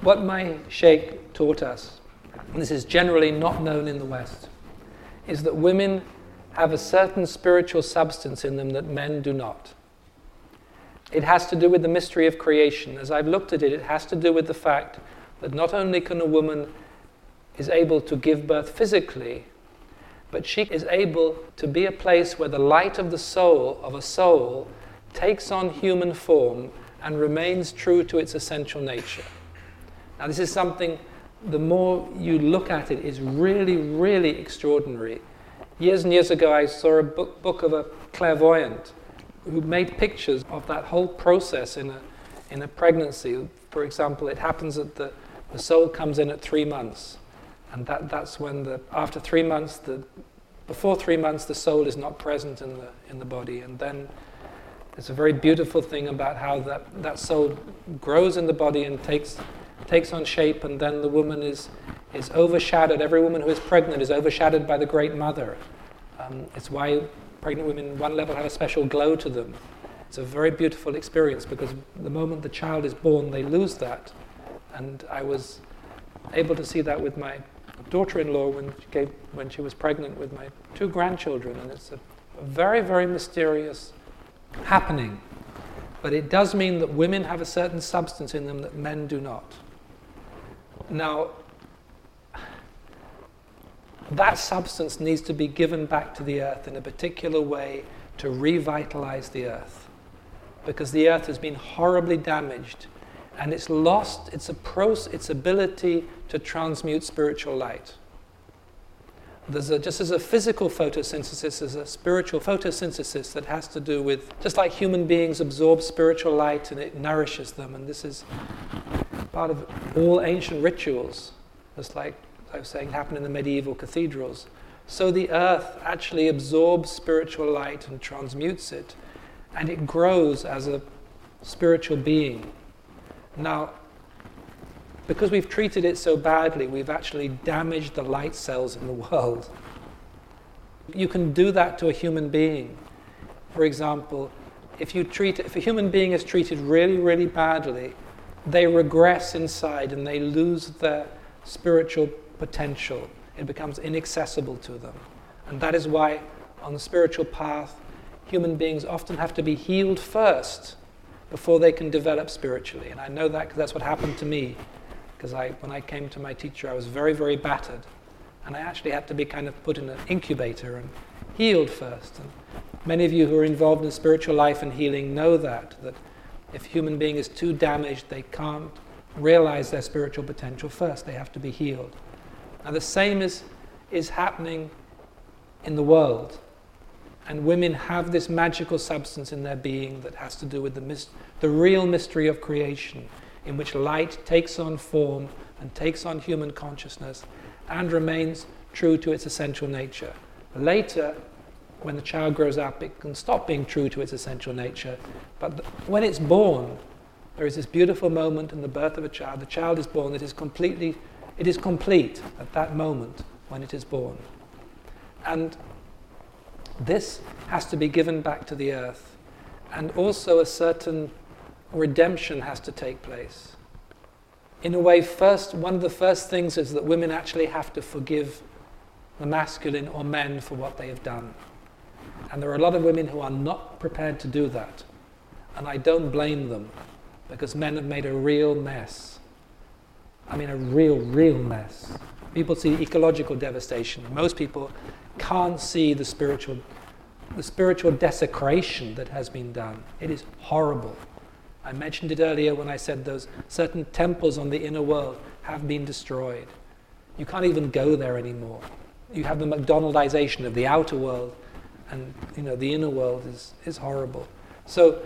what my Sheikh taught us, and this is generally not known in the West, is that women have a certain spiritual substance in them that men do not. It has to do with the mystery of creation. As I've looked at it, it has to do with the fact that not only can a woman is able to give birth physically, but she is able to be a place where the light of the soul, of a soul, takes on human form and remains true to its essential nature. Now this is something, the more you look at it, is really, really extraordinary. Years and years ago I saw a book of a clairvoyant who made pictures of that whole process in a pregnancy. For example, it happens that the soul comes in at 3 months. And that's when after 3 months, before 3 months, the soul is not present in the body. And then it's a very beautiful thing about how that soul grows in the body and takes on shape, and then the woman is overshadowed. Every woman who is pregnant is overshadowed by the Great Mother. It's why pregnant women, one level, have a special glow to them. It's a very beautiful experience because the moment the child is born, they lose that. And I was able to see that with my daughter-in-law when she was pregnant with my 2 grandchildren, and it's a very, very mysterious happening. But it does mean that women have a certain substance in them that men do not. Now, that substance needs to be given back to the earth in a particular way to revitalize the earth, because the earth has been horribly damaged and it's lost its ability to transmute spiritual light. Just as a physical photosynthesis, there's a spiritual photosynthesis that has to do with, just like human beings absorb spiritual light and it nourishes them, and this is part of all ancient rituals, just like I was saying happened in the medieval cathedrals. So the earth actually absorbs spiritual light and transmutes it, and it grows as a spiritual being. Now, because we've treated it so badly, we've actually damaged the light cells in the world. You can do that to a human being. For example, if a human being is treated really, really badly, they regress inside and they lose their spiritual potential. It becomes inaccessible to them. And that is why on the spiritual path, human beings often have to be healed first before they can develop spiritually. And I know that because that's what happened to me. Because when I came to my teacher, I was very, very battered. And I actually had to be kind of put in an incubator and healed first. And many of you who are involved in spiritual life and healing know that if a human being is too damaged, they can't realize their spiritual potential first. They have to be healed. Now the same is happening in the world. And women have this magical substance in their being that has to do with the real mystery of creation, in which light takes on form and takes on human consciousness and remains true to its essential nature. Later, when the child grows up, it can stop being true to its essential nature. But when it's born, there is this beautiful moment in the birth of a child. The child is born, it is complete at that moment when it is born. And this has to be given back to the earth. And also a certain redemption has to take place. In a way, one of the first things is that women actually have to forgive the masculine or men for what they have done. And there are a lot of women who are not prepared to do that. And I don't blame them, because men have made a real mess. I mean, a real mess. People see ecological devastation. Most people can't see the spiritual desecration that has been done. It is horrible. I mentioned it earlier when I said those certain temples on the inner world have been destroyed. You can't even go there anymore. You have the McDonaldization of the outer world, and the inner world is horrible. So,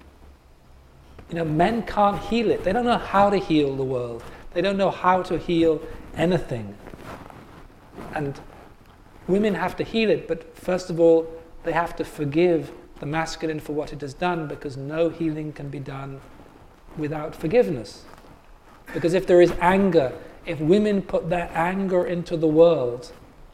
men can't heal it. They don't know how to heal the world. They don't know how to heal anything. And women have to heal it, but first of all, they have to forgive the masculine for what it has done, because no healing can be done without forgiveness. Because if there is anger, if women put their anger into the world,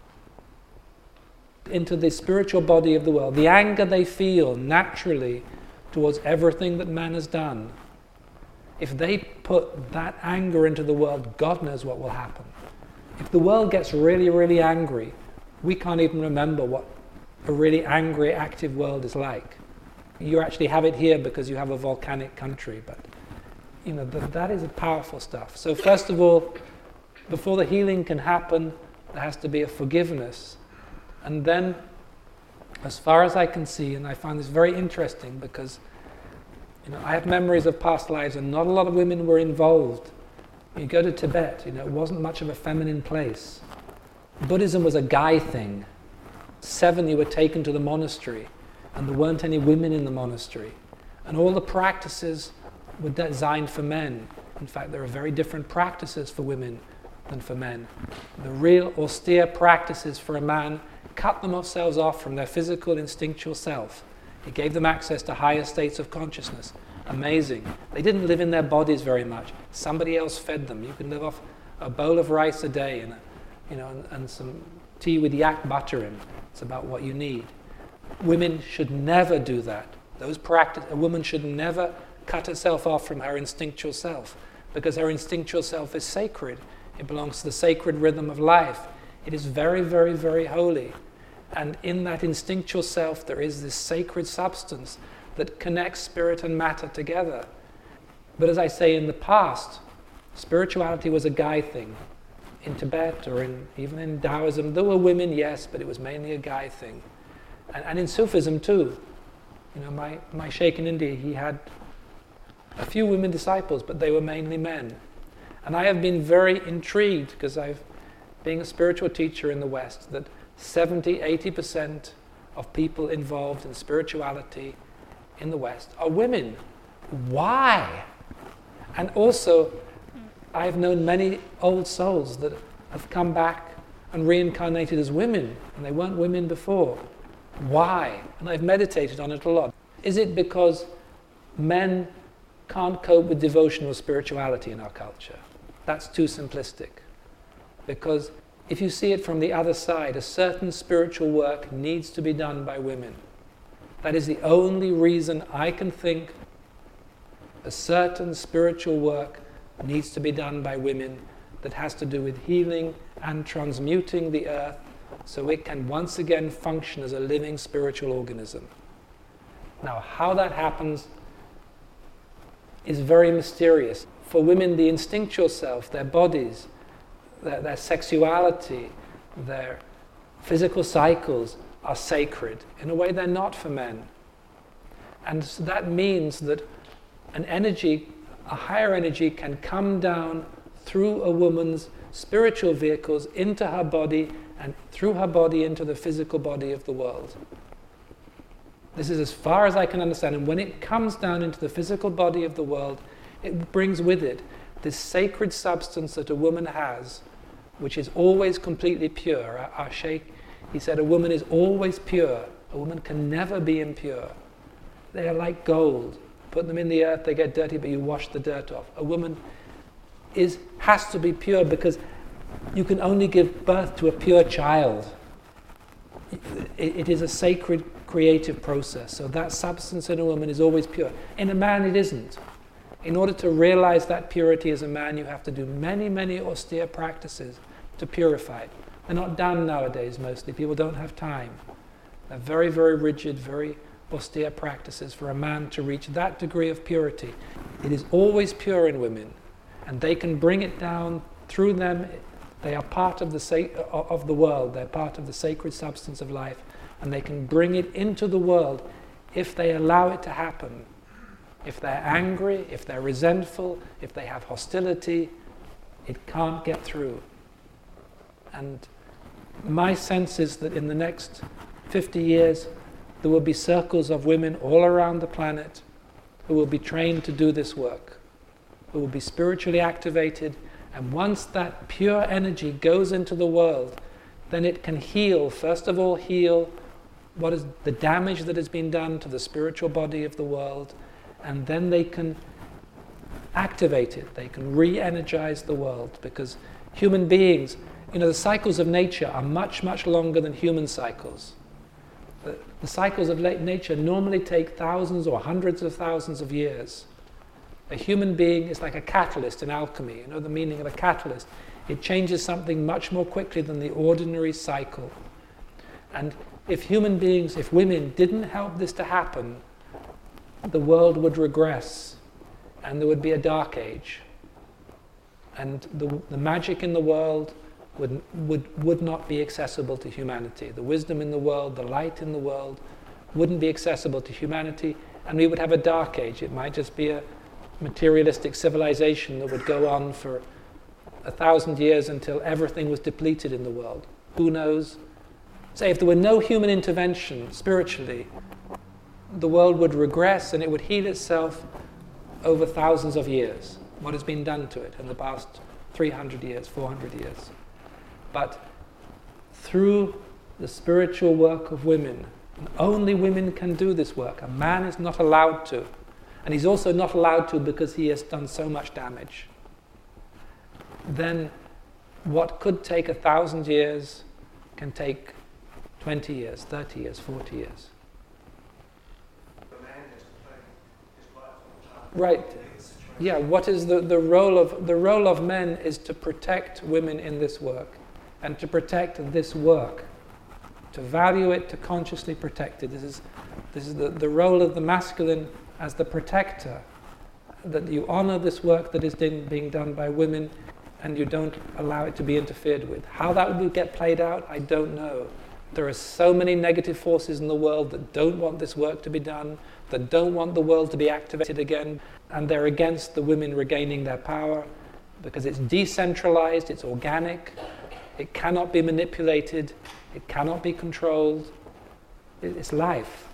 into the spiritual body of the world, the anger they feel naturally towards everything that man has done, if they put that anger into the world, God knows what will happen. If the world gets really, really angry, we can't even remember what a really angry, active world is like. You actually have it here because you have a volcanic country, but that is powerful stuff. So first of all, before the healing can happen, there has to be a forgiveness. And then, as far as I can see, and I find this very interesting because I have memories of past lives and not a lot of women were involved. You go to Tibet, it wasn't much of a feminine place. Buddhism was a guy thing. 7, you were taken to the monastery, and there weren't any women in the monastery. And all the practices were designed for men. In fact, there are very different practices for women than for men. The real austere practices for a man cut themselves off from their physical, instinctual self. It gave them access to higher states of consciousness. Amazing. They didn't live in their bodies very much. Somebody else fed them. You can live off a bowl of rice a day and some tea with yak butter in. It's about what you need. Women should never do that. A woman should never cut herself off from her instinctual self, because her instinctual self is sacred. It belongs to the sacred rhythm of life. It is very, very, very holy. And in that instinctual self, there is this sacred substance that connects spirit and matter together. But as I say, in the past, spirituality was a guy thing. In Tibet or even in Taoism, there were women, yes, but it was mainly a guy thing. And in Sufism too. My sheikh in India, he had a few women disciples, but they were mainly men. And I have been very intrigued, because being a spiritual teacher in the West, that 70-80% of people involved in spirituality in the West are women. Why? And also, I've known many old souls that have come back and reincarnated as women, and they weren't women before. Why? And I've meditated on it a lot. Is it because men can't cope with devotional spirituality in our culture? That's too simplistic. Because if you see it from the other side, a certain spiritual work needs to be done by women. That is the only reason I can think a certain spiritual work needs to be done by women that has to do with healing and transmuting the earth so it can once again function as a living spiritual organism. Now, how that happens is very mysterious. For women, the instinctual self, their bodies, their sexuality, their physical cycles are sacred in a way they're not for men. And so that means that a higher energy can come down through a woman's spiritual vehicles into her body and through her body into the physical body of the world. This is as far as I can understand. And when it comes down into the physical body of the world, it brings with it this sacred substance that a woman has, which is always completely pure. Our sheikh, he said, a woman is always pure. A woman can never be impure. They are like gold. Put them in the earth, they get dirty, but you wash the dirt off. A woman has to be pure, because you can only give birth to a pure child. It is a sacred creative process. So that substance in a woman is always pure. In a man, it isn't. In order to realize that purity as a man, you have to do many, many austere practices to purify it. They're not done nowadays mostly. People don't have time. They're very, very rigid, very austere practices for a man to reach that degree of purity. It is always pure in women, and they can bring it down through them. They are part of the world. They're part of the sacred substance of life, and they can bring it into the world if they allow it to happen. If they're angry, if they're resentful, if they have hostility, it can't get through. And my sense is that in the next 50 years, there will be circles of women all around the planet who will be trained to do this work, who will be spiritually activated, and once that pure energy goes into the world, then it can heal, first of all heal what is the damage that has been done to the spiritual body of the world, and then they can activate it, they can re-energize the world, because human beings, the cycles of nature are much, much longer than human cycles. The cycles of nature normally take thousands or hundreds of thousands of years. A human being is like a catalyst in alchemy. You know the meaning of a catalyst? It changes something much more quickly than the ordinary cycle. And if human beings, if women didn't help this to happen, the world would regress and there would be a dark age. And the magic in the world would not be accessible to humanity. The wisdom in the world, the light in the world wouldn't be accessible to humanity, and we would have a dark age. It might just be a materialistic civilization that would go on for 1,000 years until everything was depleted in the world. Who knows? Say, if there were no human intervention spiritually, the world would regress and it would heal itself over thousands of years. What has been done to it in the past 300 years, 400 years. But through the spiritual work of women, and only women can do this work. A man is not allowed to. And he's also not allowed to because he has done so much damage. Then what could take 1,000 years can take 20 years, 30 years, 40 years. Right. Yeah, what is the role of men is to protect women in this work and to protect this work, to value it, to consciously protect it. This is the role of the masculine as the protector, that you honor this work that is being done by women and you don't allow it to be interfered with. How that will get played out, I don't know. There are so many negative forces in the world that don't want this work to be done, that don't want the world to be activated again, and they're against the women regaining their power because it's decentralized, it's organic, it cannot be manipulated, it cannot be controlled, it's life.